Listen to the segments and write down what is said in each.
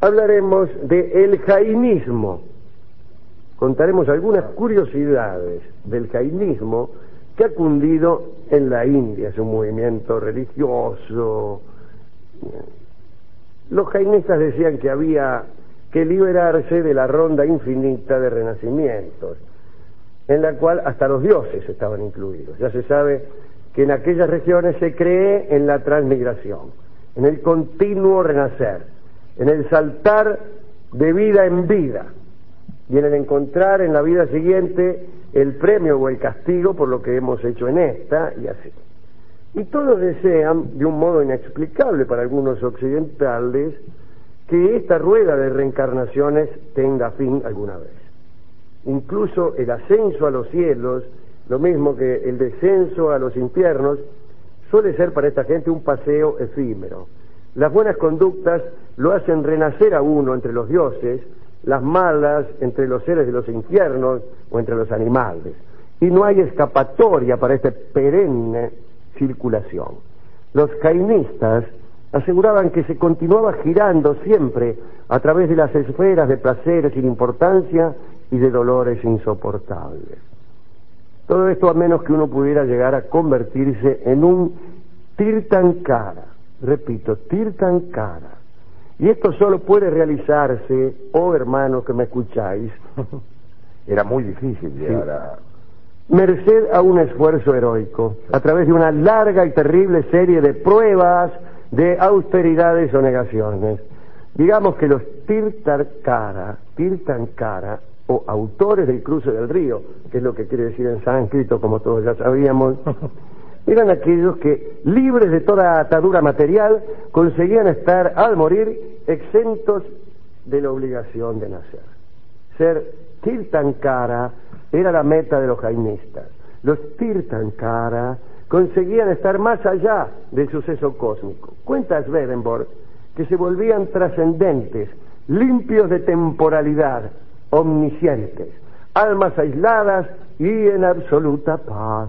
hablaremos de el jainismo. Contaremos algunas curiosidades del jainismo que ha cundido en la India. Es un movimiento religioso. Los jainistas decían que había que liberarse de la ronda infinita de renacimientos, en la cual hasta los dioses estaban incluidos. Ya se sabe que en aquellas regiones se cree en la transmigración, en el continuo renacer, en el saltar de vida en vida, y en el encontrar en la vida siguiente el premio o el castigo por lo que hemos hecho en esta, y así. Y todos desean, de un modo inexplicable para algunos occidentales, que esta rueda de reencarnaciones tenga fin alguna vez. Incluso el ascenso a los cielos, lo mismo que el descenso a los infiernos, suele ser para esta gente un paseo efímero. Las buenas conductas lo hacen renacer a uno entre los dioses, las malas entre los seres de los infiernos o entre los animales. Y no hay escapatoria para esta perenne circulación. Los jainistas aseguraban que se continuaba girando siempre a través de las esferas de placeres sin importancia y de dolores insoportables. Todo esto a menos que uno pudiera llegar a convertirse en un tirthankara. Repito, tirthankara. Y esto solo puede realizarse, oh hermanos que me escucháis, era muy difícil llegar a... merced a un esfuerzo heroico, a través de una larga y terrible serie de pruebas, de austeridades o negaciones. Digamos que los tirthankara, o autores del cruce del río, que es lo que quiere decir en sánscrito, como todos ya sabíamos, eran aquellos que, libres de toda atadura material, conseguían estar, al morir, exentos de la obligación de nacer. Ser tirthankara era la meta de los jainistas. Los tirthankara conseguían estar más allá del suceso cósmico. Cuenta Swedenborg que se volvían trascendentes, limpios de temporalidad, omniscientes, almas aisladas y en absoluta paz.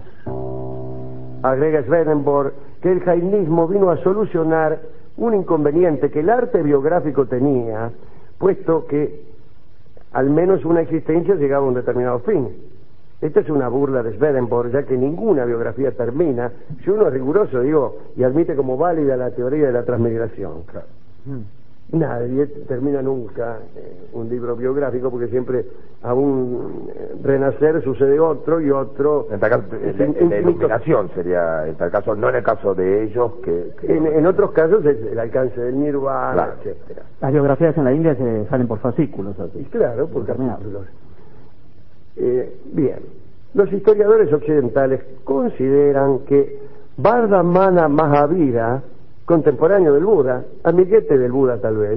Agrega Swedenborg que el jainismo vino a solucionar un inconveniente que el arte biográfico tenía, puesto que al menos una existencia llegaba a un determinado fin. Esta es una burla de Swedenborg, ya que ninguna biografía termina, si uno es riguroso, digo, y admite como válida la teoría de la transmigración. Claro. Nadie termina nunca un libro biográfico, porque siempre a un renacer sucede otro y otro. En tal caso, la iluminación sería, en tal caso, no en el caso de ellos que en otros casos es el alcance del nirvana, claro, etcétera. Las biografías en la India se salen por fascículos, así. Claro, por capítulos. Bien, los historiadores occidentales consideran que Vardhamana Mahavira, contemporáneo del Buda, amiguete del Buda tal vez,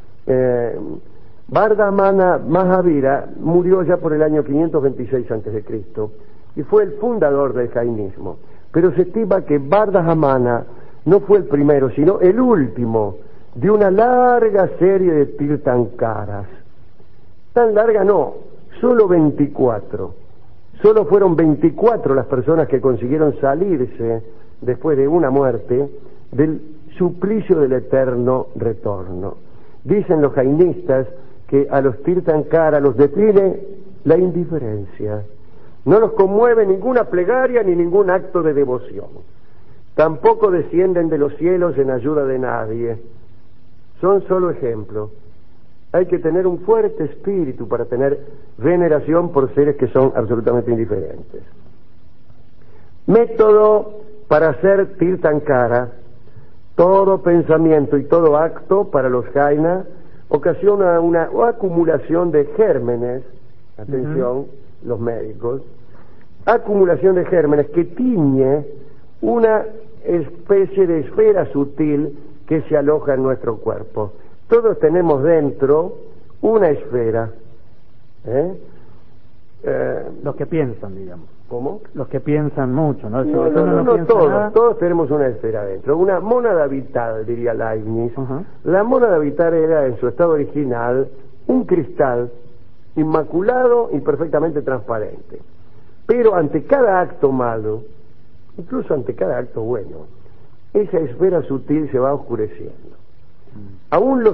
Vardhamana Mahavira murió ya por el año 526 a.C. y fue el fundador del jainismo, pero se estima que Vardhamana no fue el primero, sino el último de una larga serie de tirthankaras. Tan larga no, solo 24. Solo fueron 24 las personas que consiguieron salirse después de una muerte del suplicio del eterno retorno. Dicen los jainistas que a los tirthankara los define la indiferencia. No los conmueve ninguna plegaria ni ningún acto de devoción. Tampoco descienden de los cielos en ayuda de nadie. Son solo ejemplos. Hay que tener un fuerte espíritu para tener veneración por seres que son absolutamente indiferentes. Método para ser tirthankara: todo pensamiento y todo acto para los jaina ocasiona una acumulación de gérmenes, atención, los médicos, acumulación de gérmenes que tiñe una especie de esfera sutil que se aloja en nuestro cuerpo. Todos tenemos dentro una esfera. Los que piensan, digamos. ¿Cómo? Los que piensan mucho, ¿no? No, todos tenemos una esfera dentro, una mónada vital, diría Leibniz. La mónada vital era, en su estado original, un cristal inmaculado y perfectamente transparente. Pero ante cada acto malo, incluso ante cada acto bueno, esa esfera sutil se va oscureciendo. Aún los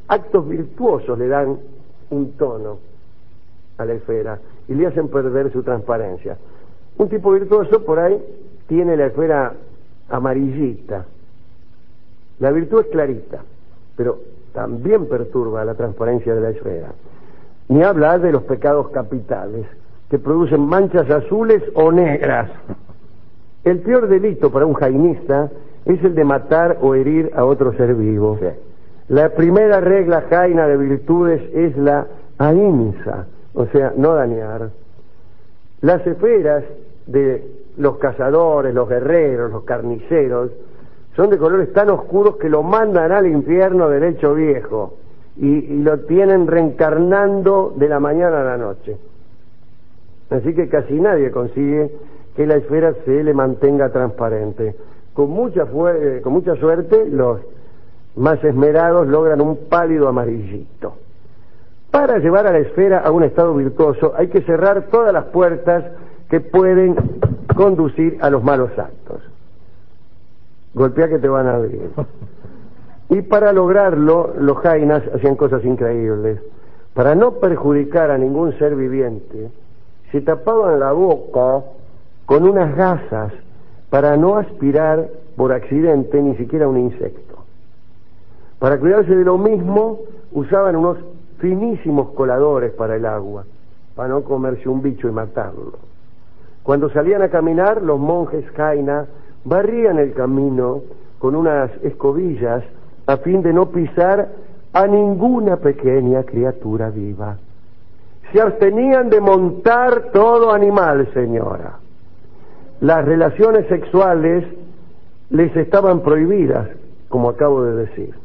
actos virtuosos le dan un tono a la esfera y le hacen perder su transparencia. Un tipo virtuoso por ahí tiene la esfera amarillita. La virtud es clarita, pero también perturba la transparencia de la esfera. Ni hablar de los pecados capitales, que producen manchas azules o negras. El peor delito para un jainista es el de matar o herir a otro ser vivo. Sí. La primera regla jaina de virtudes es la ahimsa, o sea, no dañar. Las esferas de los cazadores, los guerreros, los carniceros, son de colores tan oscuros que lo mandan al infierno derecho viejo y lo tienen reencarnando de la mañana a la noche. Así que casi nadie consigue que la esfera se le mantenga transparente. Con mucha suerte, los más esmerados logran un pálido amarillito. Para llevar a la esfera a un estado virtuoso hay que cerrar todas las puertas que pueden conducir a los malos actos. Golpea que te van a abrir. Y para lograrlo, los jainas hacían cosas increíbles. Para no perjudicar a ningún ser viviente, se tapaban la boca con unas gasas para no aspirar por accidente ni siquiera un insecto. Para cuidarse de lo mismo, usaban unos finísimos coladores para el agua, para no comerse un bicho y matarlo. Cuando salían a caminar, los monjes jaina barrían el camino con unas escobillas a fin de no pisar a ninguna pequeña criatura viva. Se abstenían de montar todo animal, señora. Las relaciones sexuales les estaban prohibidas, como acabo de decir.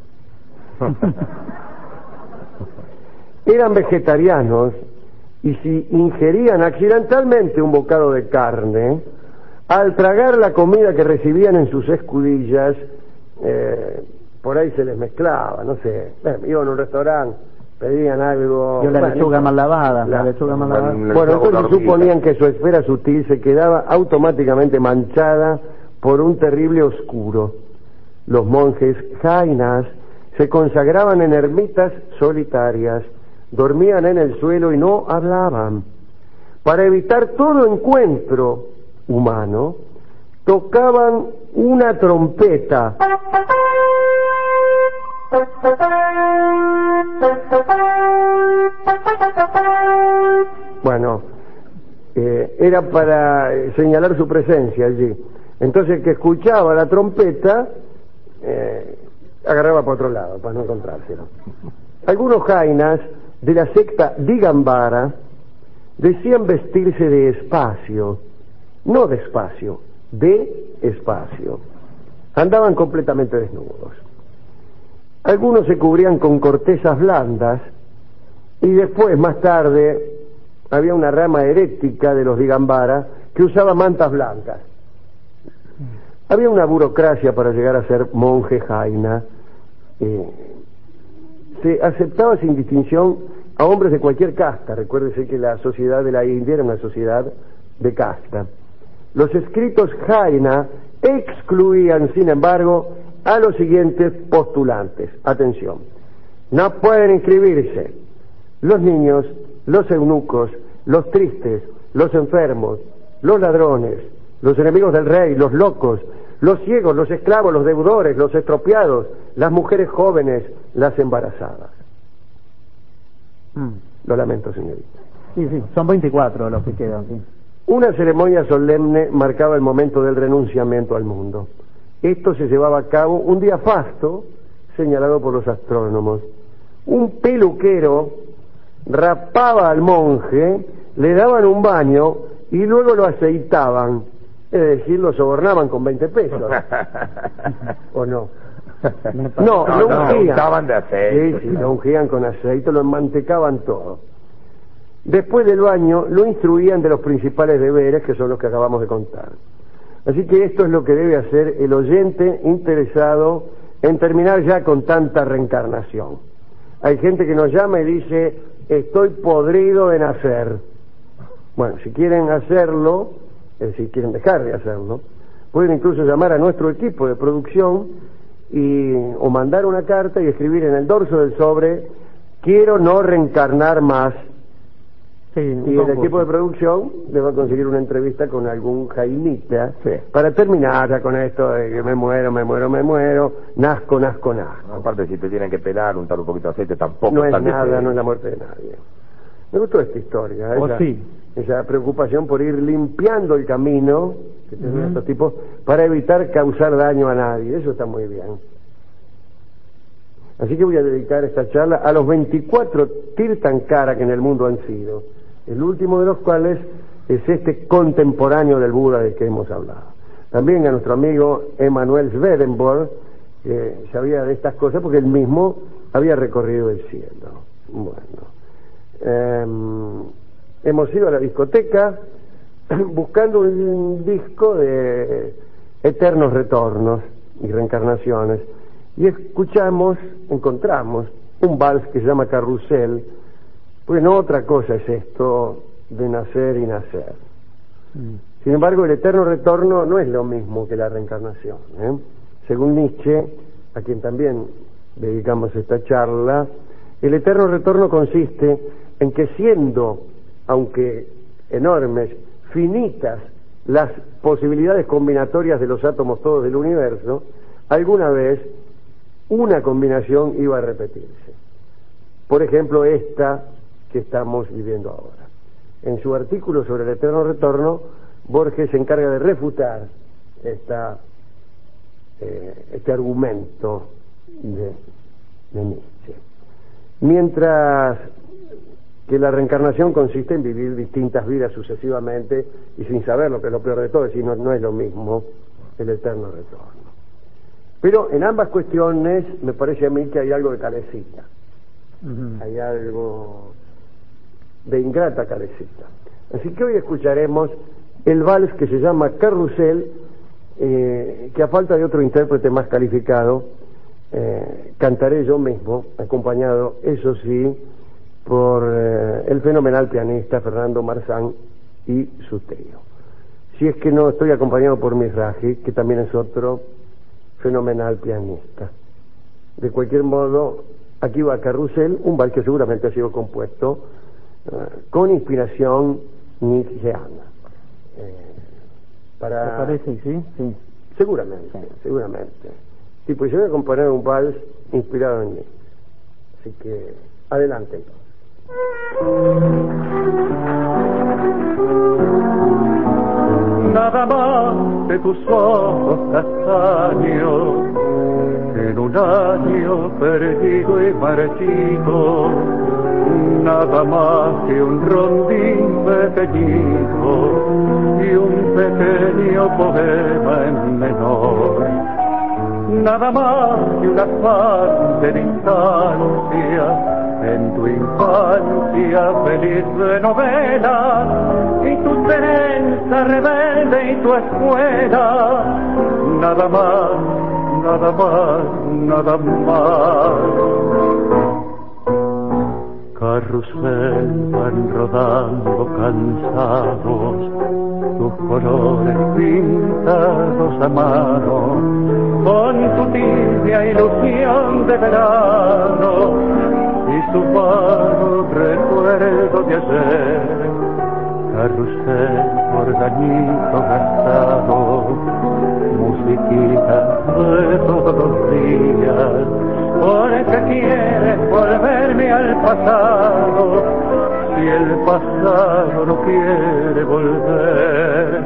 Eran vegetarianos y si ingerían accidentalmente un bocado de carne, al tragar la comida que recibían en sus escudillas, por ahí se les mezclaba, no sé, iban a un restaurante, pedían algo... Yo la lechuga mal lavada, la lechuga mal lavada. Bueno, entonces suponían que su esfera sutil se quedaba automáticamente manchada por un terrible oscuro. Los monjes jainas se consagraban en ermitas solitarias, dormían en el suelo y no hablaban. Para evitar todo encuentro humano, tocaban una trompeta. Bueno, era para señalar su presencia allí. Entonces el que escuchaba la trompeta agarraba para otro lado para no encontrárselo. Algunos jainas de la secta Digambara decían vestirse de espacio, no despacio, de espacio. Andaban completamente desnudos. Algunos se cubrían con cortezas blandas y después, más tarde, había una rama herética de los Digambara que usaba mantas blancas. Había una burocracia para llegar a ser monje jaina. Se aceptaba sin distinción a hombres de cualquier casta. Recuérdese que la sociedad de la India era una sociedad de casta. Los escritos jaina excluían, sin embargo, a los siguientes postulantes. Atención, no pueden inscribirse los niños, los eunucos, los tristes, los enfermos, los ladrones, los enemigos del rey, los locos, los ciegos, los esclavos, los deudores, los estropeados, las mujeres jóvenes, las embarazadas. Lo lamento, señorita. Sí, son 24 los que quedan, sí. Una ceremonia solemne marcaba el momento del renunciamiento al mundo. Esto se llevaba a cabo un día fasto, señalado por los astrónomos. Un peluquero rapaba al monje, le daban un baño y luego lo aceitaban, es decir, lo sobornaban con 20 pesos. ¿O no? No, lo ungían. De aceite. Sí, lo ungían con aceite, lo enmantecaban todo. Después del baño lo instruían de los principales deberes, que son los que acabamos de contar. Así que esto es lo que debe hacer el oyente interesado en terminar ya con tanta reencarnación. Hay gente que nos llama y dice: estoy podrido de nacer. Bueno, si quieren hacerlo, si quieren dejar de hacerlo, pueden incluso llamar a nuestro equipo de producción o mandar una carta y escribir en el dorso del sobre: quiero no reencarnar más. Sí, Y el equipo de producción le va a conseguir una entrevista con algún Jaimita para terminar ya con esto de que me muero, nazco. Aparte, si te tienen que pelar, untar un poquito de aceite, tampoco No es tan nada, difícil. no es la muerte de nadie. Me gustó esta historia, sí. esa preocupación por ir limpiando el camino que tienen estos tipos para evitar causar daño a nadie. Eso está muy bien. Así que voy a dedicar esta charla a los 24 Tirthankara que en el mundo han sido, el último de los cuales es este contemporáneo del Buda del que hemos hablado. También a nuestro amigo Emanuel Swedenborg, que sabía de estas cosas porque él mismo había recorrido el cielo. Bueno, hemos ido a la discoteca buscando un disco de eternos retornos y reencarnaciones, y encontramos un vals que se llama Carrusel, porque no otra cosa es esto de nacer y nacer. Sin embargo, el eterno retorno no es lo mismo que la reencarnación, ¿eh? Según Nietzsche, a quien también dedicamos esta charla, el eterno retorno consiste en que, siendo, aunque enormes, finitas las posibilidades combinatorias de los átomos todos del universo, alguna vez una combinación iba a repetirse. Por ejemplo, esta que estamos viviendo ahora. En su artículo sobre el eterno retorno, Borges se encarga de refutar este argumento de Nietzsche. Mientras que la reencarnación consiste en vivir distintas vidas sucesivamente y sin saber lo que es lo peor de todo, es decir, no es lo mismo el eterno retorno. Pero en ambas cuestiones me parece a mí que hay algo de carecita, hay algo de ingrata carecita. Así que hoy escucharemos el vals que se llama Carrusel, que a falta de otro intérprete más calificado, cantaré yo mismo, acompañado, eso sí, por el fenomenal pianista Fernando Marzán y su trío. Si es que no estoy acompañado por Mizrahi, que también es otro fenomenal pianista. De cualquier modo, aquí va Carrusel, un vals que seguramente ha sido compuesto con inspiración nietzscheana. ¿Te parece? Sí. Seguramente. Sí, pues yo voy a componer un vals inspirado en Nietzsche. Así que, adelante entonces. Nada más de tus ojos castaños, en un año perdido y marchito, nada más que un rondín pequeñito y un pequeño poema en menor. Nada más que un afán de distancia en tu infancia feliz de novela y tu tenencia rebelde y tu escuela. Nada más. Carrusel van rodando cansados, tus colores pintados a mano, con tu tibia ilusión de verano y su vago recuerdo de ayer. Carrusel organito gastado, musiquita de todos los días, porque quieres volverme al pasado, si el pasado no quiere volver.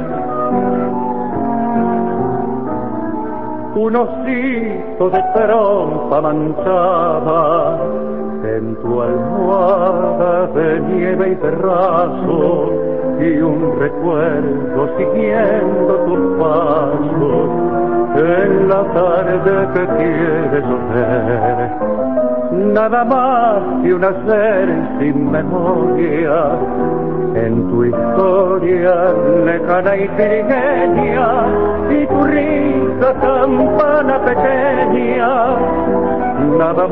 Un osito de trompa manchada en tu almohada de nieve y terrazo, y un recuerdo siguiendo tus pasos en la tarde que quieres ver. Nada más que un hacer sin memoria en tu historia lejana y trigueña, y tu risa campana pequeña. Nada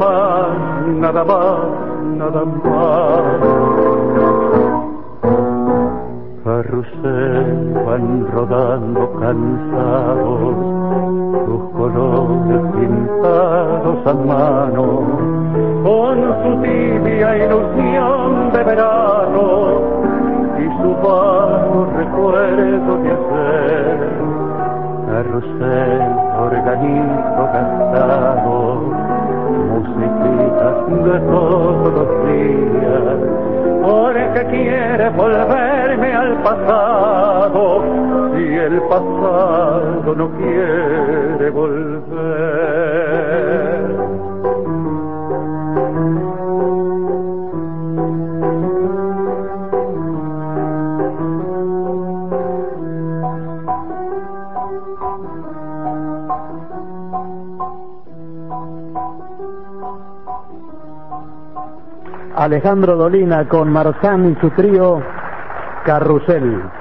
más. Carrusel van rodando cansados, sus colores pintados a mano, con su tibia ilusión de verano y su vago recuerdo de ayer. Carrusel, organito gastado, musiquitas de todos los días, porque quiere volverme al pasado, y el pasado no quiere volver. Alejandro Dolina con Marzán y su trío Carrusel.